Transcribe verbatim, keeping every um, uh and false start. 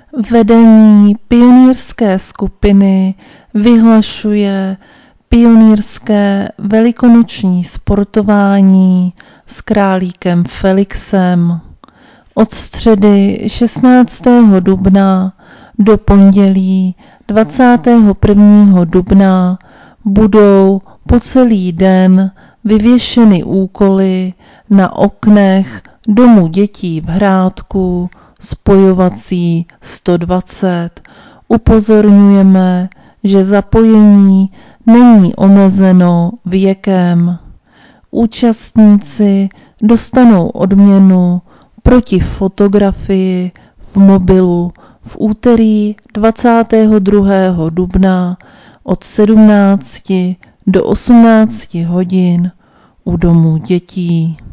Vedení pionýrské skupiny vyhlašuje pionýrské velikonoční sportování s králíkem Felixem. Od středy šestnáctého dubna do pondělí dvacátého prvního dubna budou po celý den vyvěšeny úkoly na oknech domu dětí v Hrádku spojovací sto dvacet. Upozorňujeme, že zapojení není omezeno věkem. Účastníci dostanou odměnu proti fotografii v mobilu v úterý dvacátého druhého dubna od sedmnácti do osmnácti hodin u domu dětí.